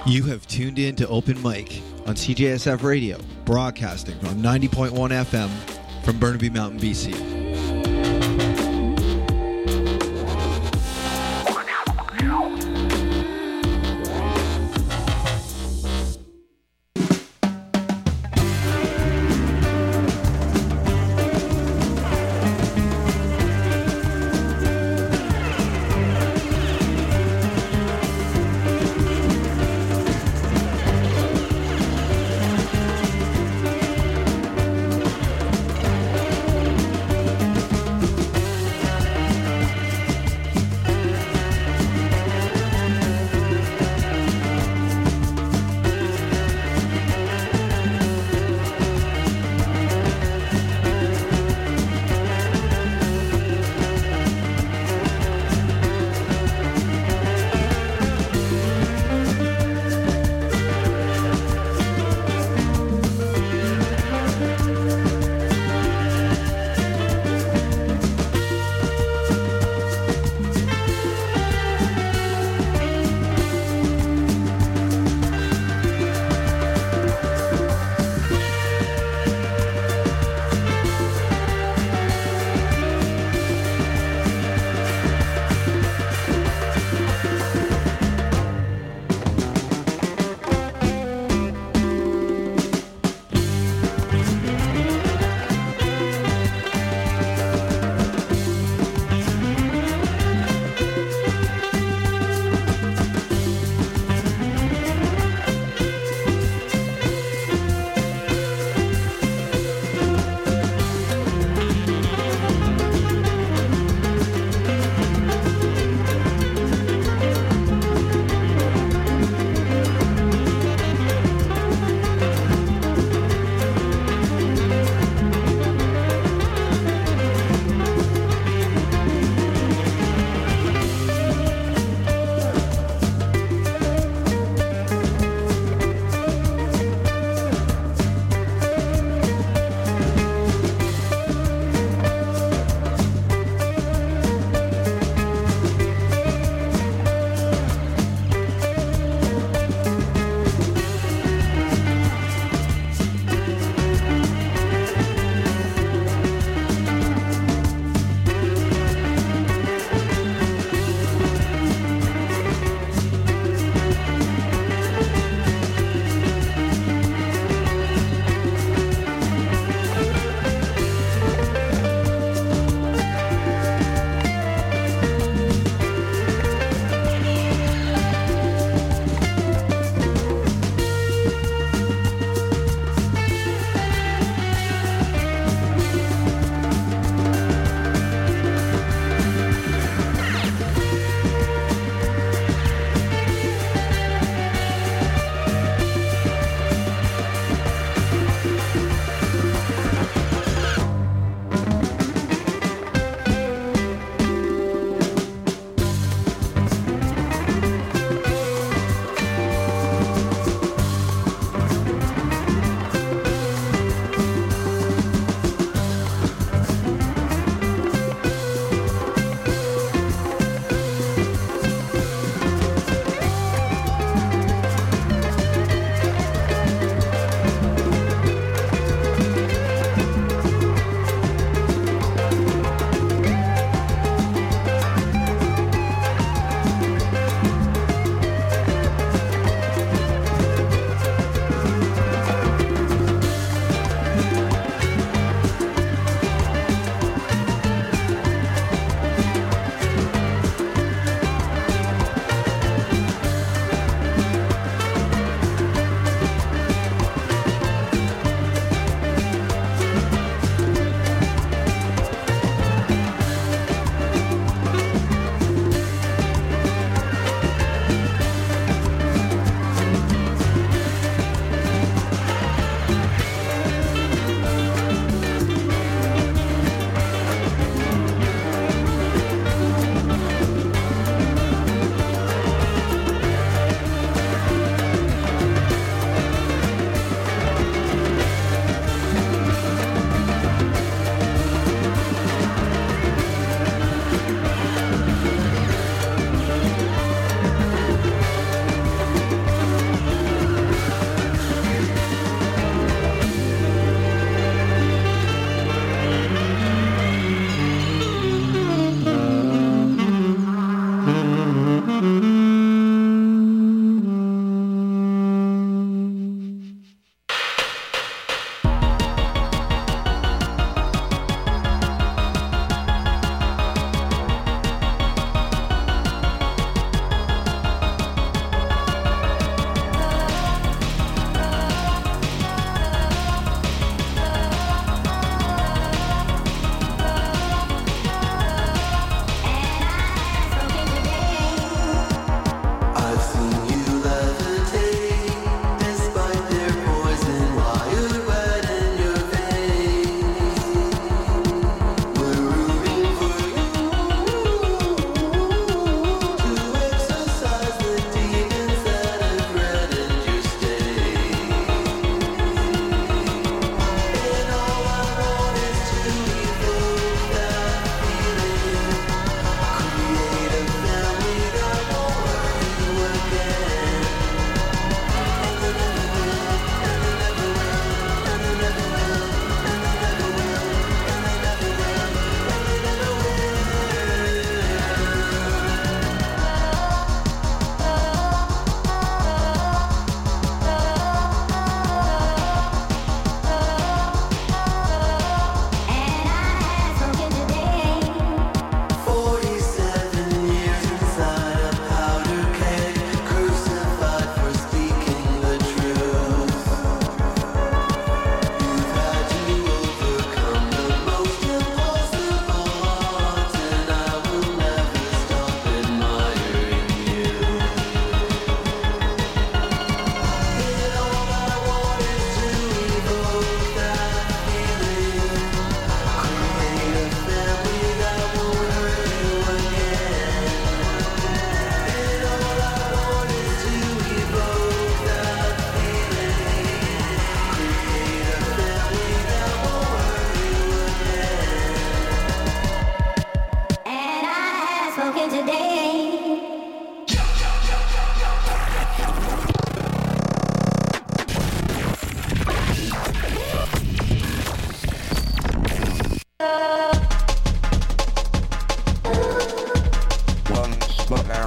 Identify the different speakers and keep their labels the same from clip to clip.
Speaker 1: You have tuned in to Open Mic on CJSF Radio, broadcasting on 90.1 FM from Burnaby Mountain, BC.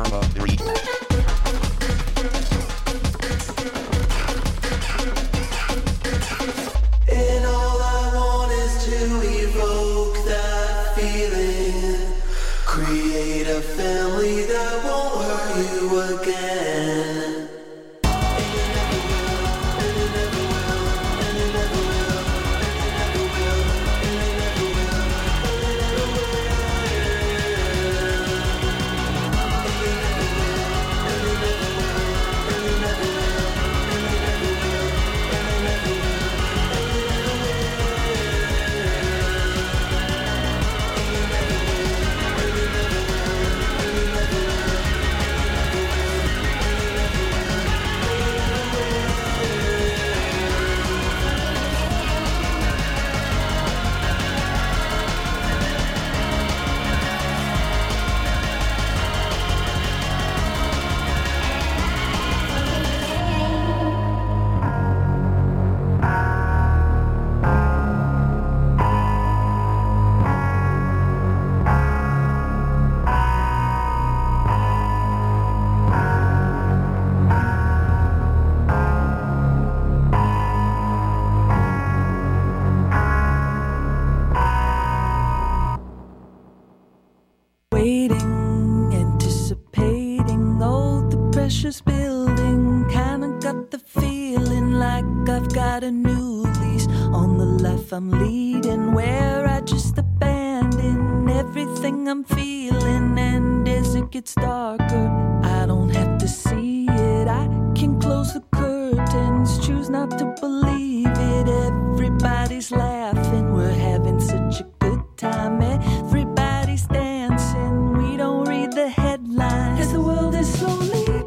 Speaker 2: I'm leading, where I just abandon everything I'm feeling. And as it gets darker, I don't have to see it. I can close the curtains, choose not to believe it. Everybody's laughing, we're having such a good time. Everybody's dancing, we don't read the headlines. As the world is slowly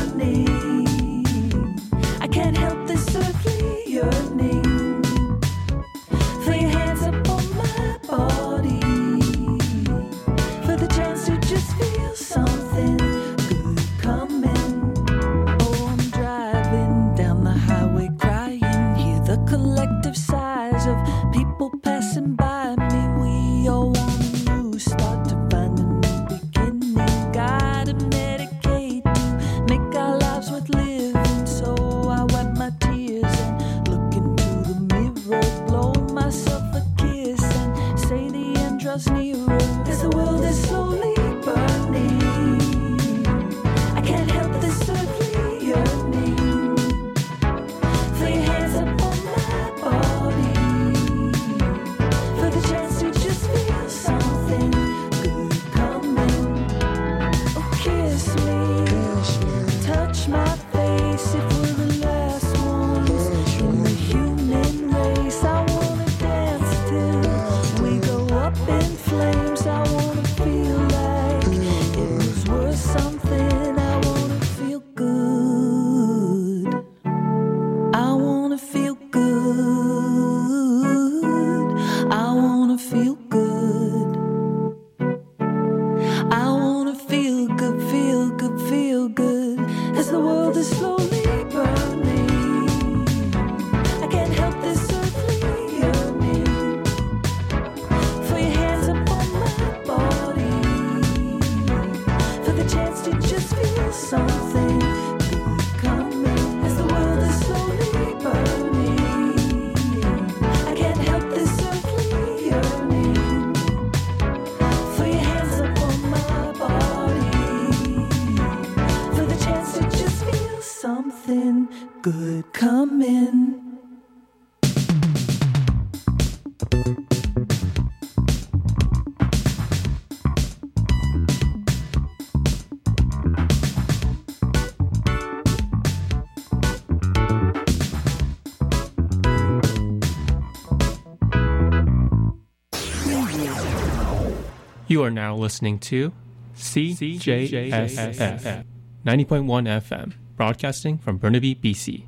Speaker 2: burning, I can't help this earthly yearning. Something good coming. Oh, I'm driving down the highway crying. Hear the collective sighs of people passing by me. We all want a new start to find a new beginning. Gotta medicate to make our lives worth living. So I wipe my tears and look into the mirror, blow myself a kiss and say the end draws nearer. As the world is slowly burning, I can't help this earthly yearning. Throw your hands up on my body for the chance to just feel something good coming. Oh, kiss me, touch my face if we're the last ones in the human race. I wanna dance till we go up in flames. I wanna feel like it was worth something. I wanna feel good. I wanna feel good. I wanna feel good. I wanna feel good, feel good, feel good. As the world is slowly burning, I can't help this earthly yearning. Throw your hands up on my body for the chance to just feel something good coming. As the world is slowly burning, I can't help this earthly yearning. Throw your hands up on my body for the chance to just feel something good coming.
Speaker 3: You are now listening to CJSF 90.1 FM, broadcasting from Burnaby, BC.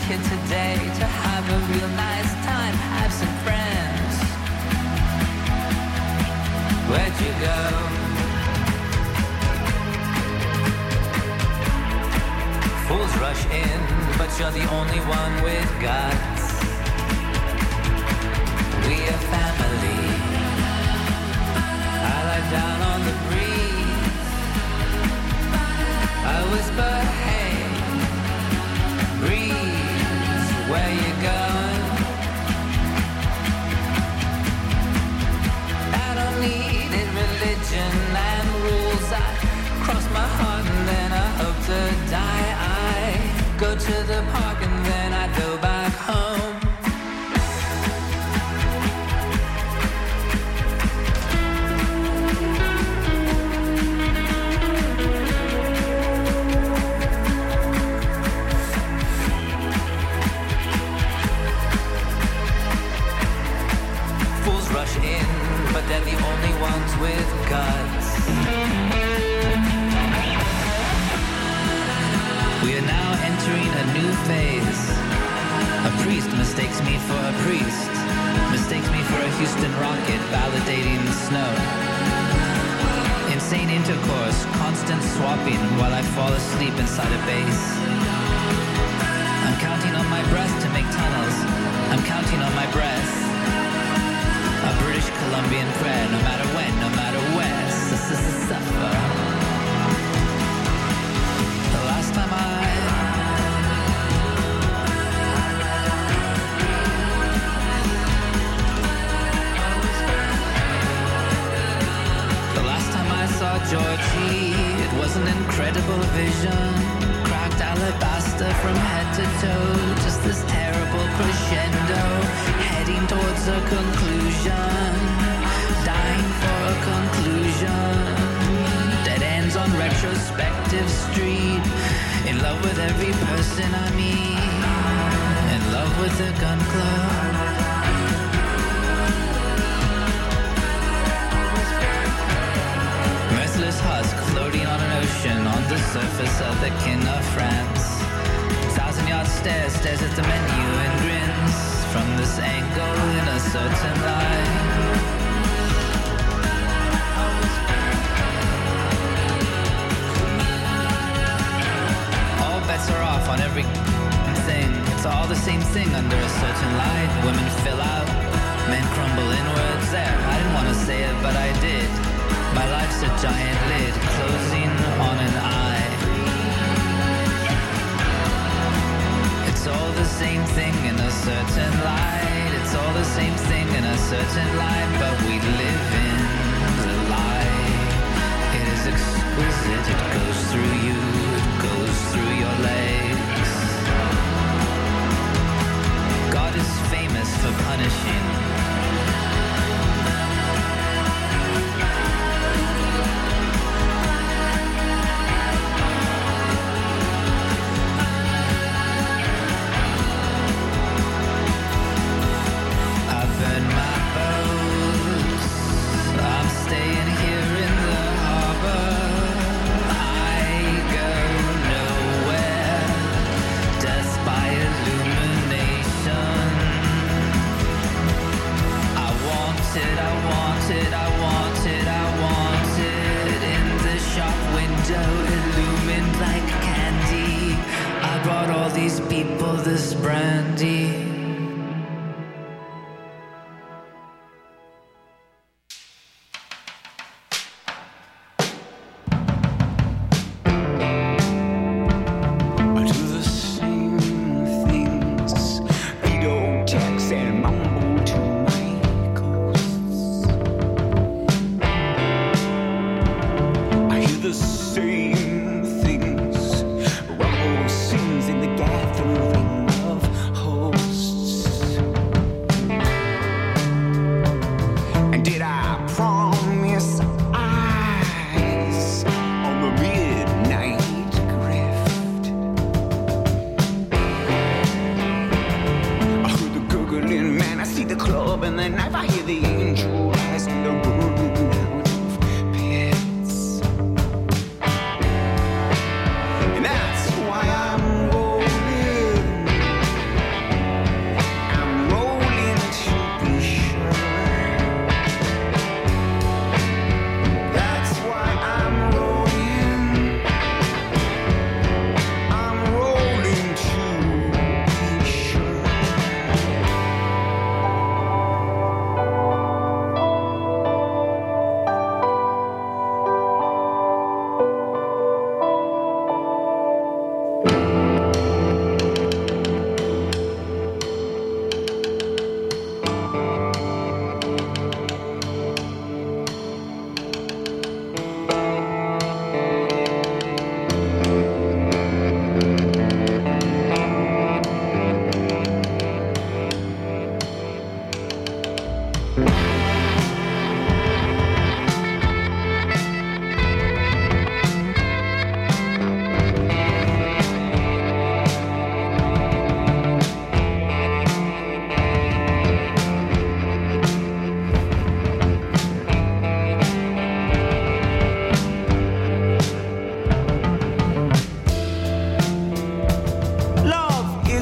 Speaker 4: here today to have a real nice time, have some friends. Where'd you go? Fools rush in, but you're the only one with guts. We are family. I lie down on the breeze. I whisper, hey, breeze, where you going? I don't need it, religion and rules. I cross my heart and then I hope to die. I go to the park and then I go back home. Fools rush in, but they're the only ones with guts. We are now entering a new phase. A priest mistakes me for a priest, mistakes me for a Houston rocket validating the snow. Insane intercourse, constant swapping while I fall asleep inside a base. I'm counting on my breath to make tunnels. I'm counting on my breath. A British Columbian prayer, no matter when, no matter where. Suffer. The last time I saw Georgie, it was an incredible vision. Cracked alabaster from head to toe, just this terrible crescendo, heading towards a conclusion, dying for a conclusion. Dead ends on Retrospective Street, in love with every person I meet, in love with the gun club. Merciless husk floating on an ocean on the surface of the king of France. 1,000-yard stare stares at the menu and grins from this angle in a certain light. All bets are off on every thing. It's all the same thing under a certain light. Women fill out, men crumble inwards. There, I didn't want to say it, but I did. My life's a giant lid closing on an eye. It's all the same thing in a certain light. It's all the same thing in a certain light, but we live in the light. It is exquisite, it goes through you, it goes through your legs. God is famous for punishing. Illumined like candy, I brought all these people this brandy.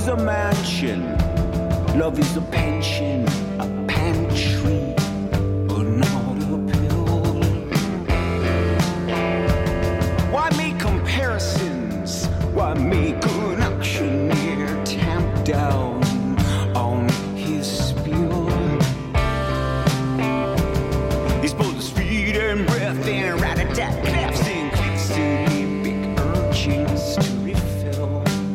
Speaker 5: is a mansion, love is a pension, a pantry, but not a pill. Why make comparisons? Why make an auctioneer tamp down on his spiel? He's both his feet and breath and rat-a-tat claps and clicks to big urgings to refill.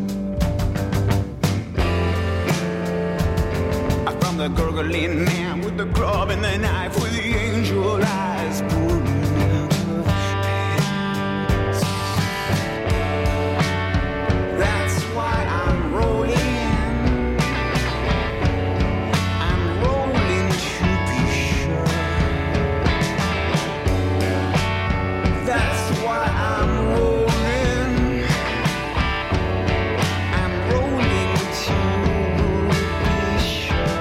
Speaker 5: I found the gurgling man with the club and the knife with the angel eyes pouring out of pants. That's why I'm rolling. I'm rolling to be sure. That's why I'm rolling. I'm rolling to be sure.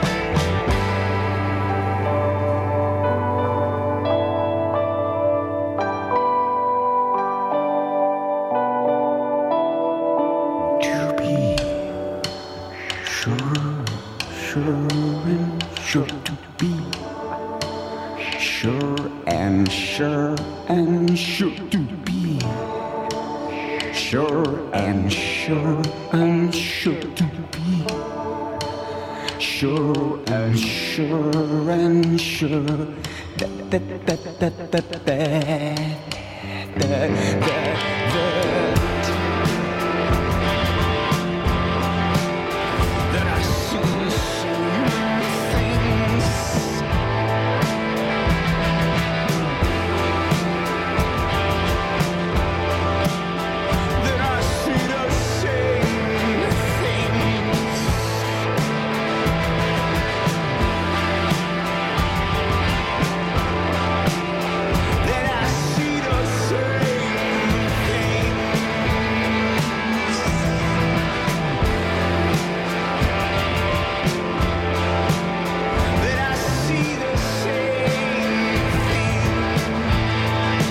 Speaker 5: To be sure, sure and sure to be sure and sure and sure to be sure and sure and sure to be sure and sure and sure that I see some things. That I see the same things. That I see the same things. That I see the same things.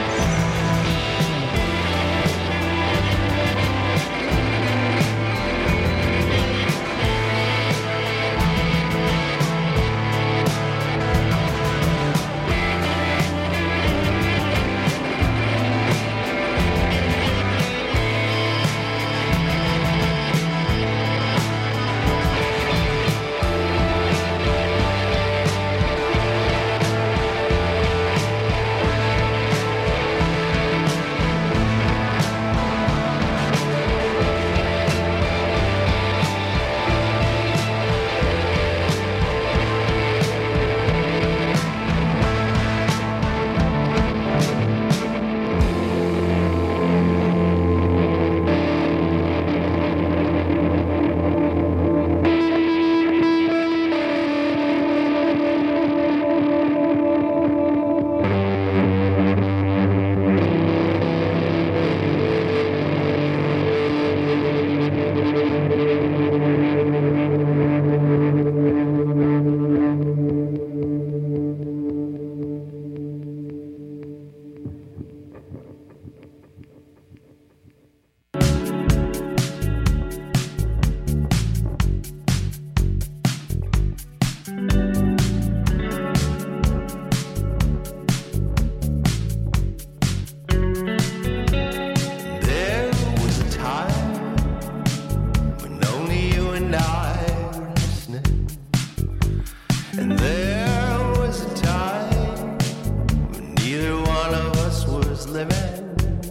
Speaker 5: There was a time when only you and I were listening, and there was a time when neither one of us was living.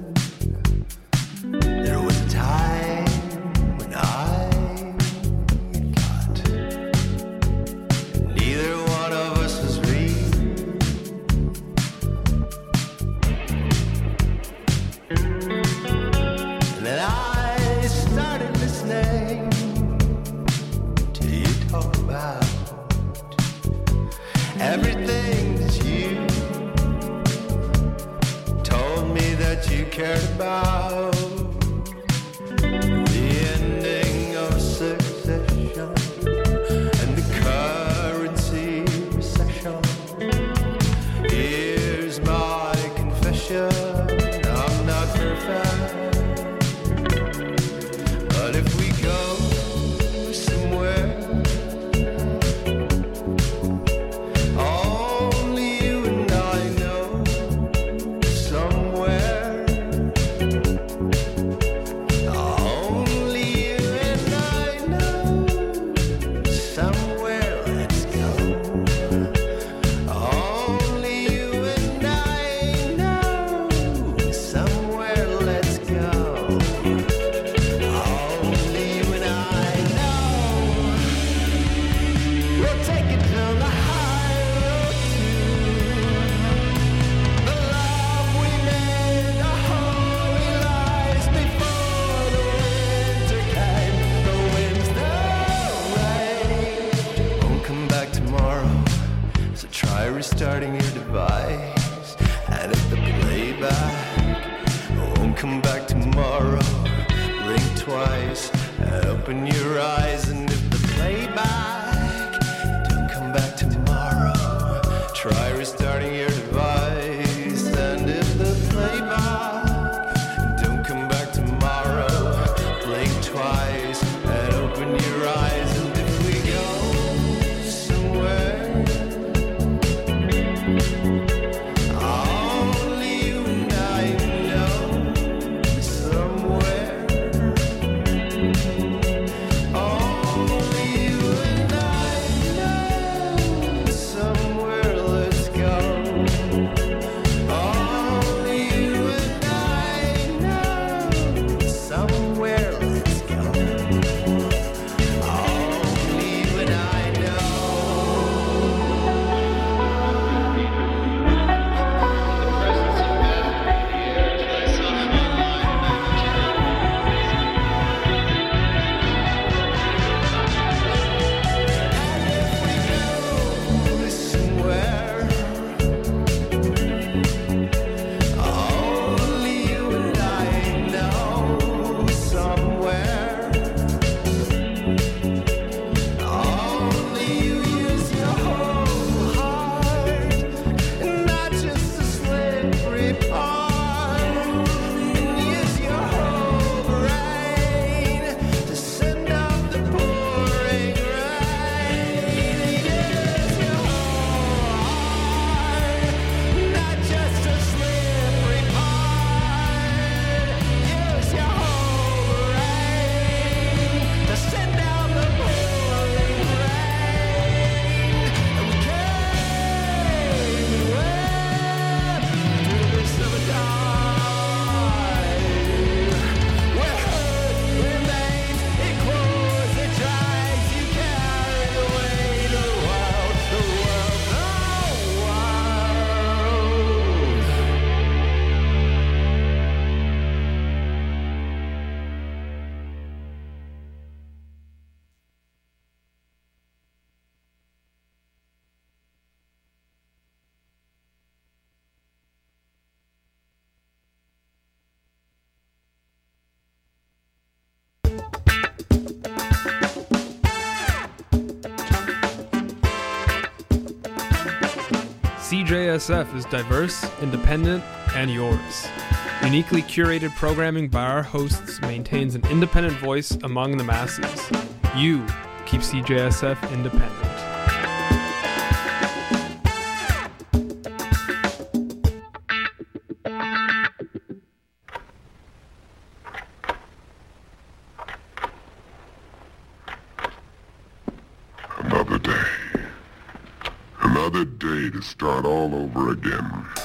Speaker 5: There was a time when I got, and neither one of us was real. And then I started listening to you talk about everything that you told me that you cared about. The ending of succession and the currency recession. Here's my confession. I'm not perfect, but if we go twice. Open your eyes, and if the playback don't come back tomorrow, try restarting your device. And if the playback don't come back tomorrow, blink twice and open your eyes. And if we go somewhere only you and I know, somewhere only you and I know, somewhere let's go. Only you and I know, somewhere let's go. Only you and I know. Somewhere only you and I know, somewhere only you use your whole heart and not just a slippery part, and use your whole brain to send out the pouring rain. Use your whole heart, not just a slippery part. Use your whole brain to send out the pouring rain. And we came wet through the summertime, where hurt remains, it grows, it dries. You carry the weight of the world, the world, the
Speaker 6: CJSF is diverse, independent, and yours. Uniquely curated programming by our hosts maintains an independent voice among the masses. You keep CJSF independent.
Speaker 7: Another day to start all over again.